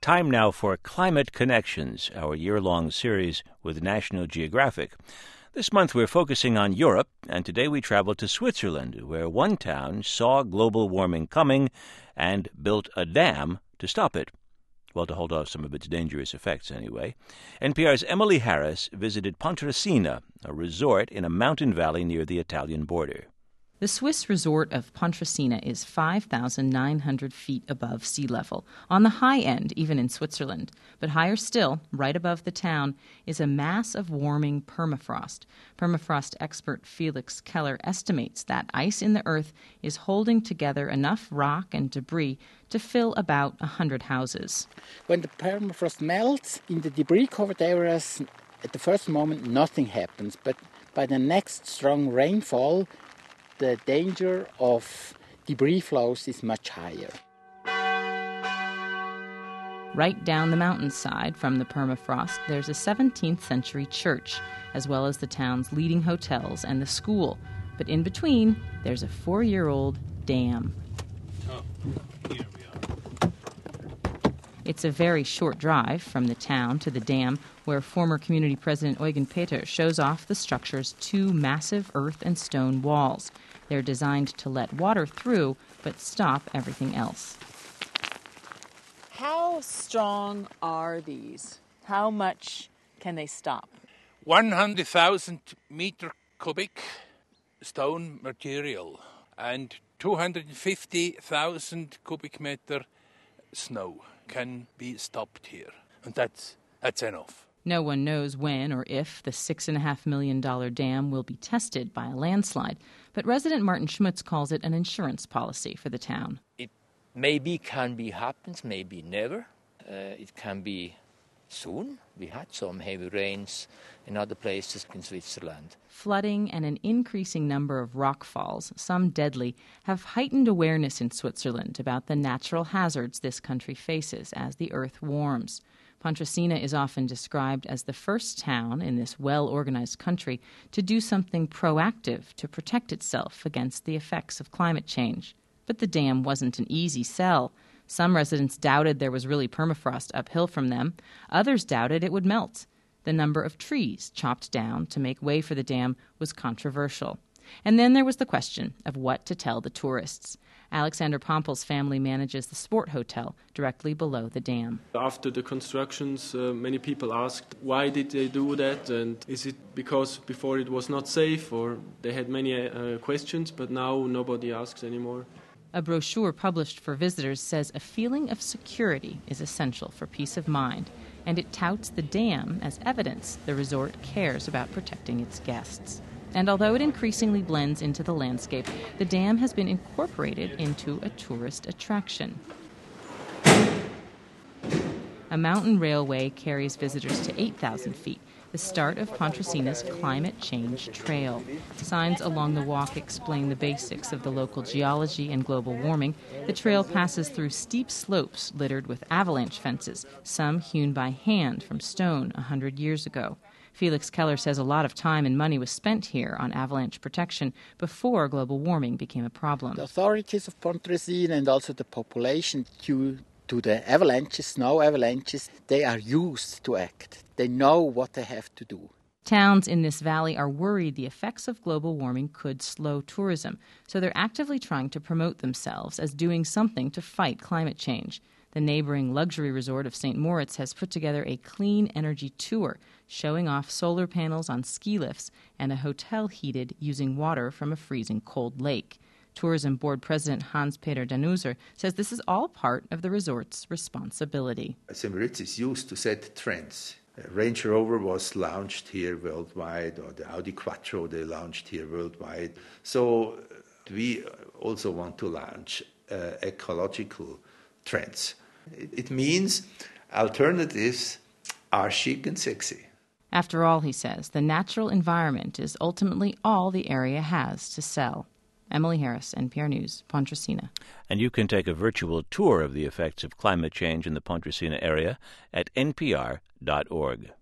Time now for Climate Connections, our year-long series with National Geographic. This month we're focusing on Europe, and today we travel to Switzerland, where one town saw global warming coming and built a dam to stop it. Well, to hold off some of its dangerous effects, anyway. NPR's Emily Harris visited Pontresina, a resort in a mountain valley near the Italian border. The Swiss resort of Pontresina is 5,900 feet above sea level, on the high end even in Switzerland. But higher still, right above the town, is a mass of warming permafrost. Permafrost expert Felix Keller estimates that ice in the earth is holding together enough rock and debris to fill about 100 houses. When the permafrost melts in the debris-covered areas, at the first moment nothing happens, but by the next strong rainfall, the danger of debris flows is much higher. Right down the mountainside from the permafrost, there's a 17th century church, as well as the town's leading hotels and the school. But in between, there's a 4-year-old dam. Oh, here we are. It's a very short drive from the town to the dam, where former community president Eugen Peter shows off the structure's 2 massive earth and stone walls. They're designed to let water through, but stop everything else. How strong are these? How much can they stop? 100,000 meter cubic stone material and 250,000 cubic meter snow can be stopped here. And that's enough. No one knows when or if the $6.5 million dam will be tested by a landslide, but resident Martin Schmutz calls it an insurance policy for the town. It maybe can be happens, maybe never. It can be soon. We had some heavy rains in other places in Switzerland. Flooding and an increasing number of rockfalls, some deadly, have heightened awareness in Switzerland about the natural hazards this country faces as the earth warms. Pontresina is often described as the first town in this well-organized country to do something proactive to protect itself against the effects of climate change. But the dam wasn't an easy sell. Some residents doubted there was really permafrost uphill from them. Others doubted it would melt. The number of trees chopped down to make way for the dam was controversial. And then there was the question of what to tell the tourists. Alexander Pompel's family manages the Sport Hotel directly below the dam. After the constructions, many people asked why did they do that, and is it because before it was not safe, or they had many questions, but now nobody asks anymore. A brochure published for visitors says a feeling of security is essential for peace of mind, and it touts the dam as evidence the resort cares about protecting its guests. And although it increasingly blends into the landscape, the dam has been incorporated into a tourist attraction. A mountain railway carries visitors to 8,000 feet, the start of Pontresina's Climate Change Trail. Signs along the walk explain the basics of the local geology and global warming. The trail passes through steep slopes littered with avalanche fences, some hewn by hand from stone 100 years ago. Felix Keller says a lot of time and money was spent here on avalanche protection before global warming became a problem. The authorities of Pontresina and also the population, due to the avalanches, snow avalanches, they are used to act. They know what they have to do. Towns in this valley are worried the effects of global warming could slow tourism, so they're actively trying to promote themselves as doing something to fight climate change. The neighboring luxury resort of St. Moritz has put together a clean energy tour, showing off solar panels on ski lifts and a hotel heated using water from a freezing cold lake. Tourism Board President Hans-Peter Danuser says this is all part of the resort's responsibility. St. Moritz is used to set trends. Range Rover was launched here worldwide, or the Audi Quattro, they launched here worldwide. So we also want to launch ecological trends. It means alternatives are chic and sexy. After all, he says, the natural environment is ultimately all the area has to sell. Emily Harris, NPR News, Pontresina. And you can take a virtual tour of the effects of climate change in the Pontresina area at npr.org.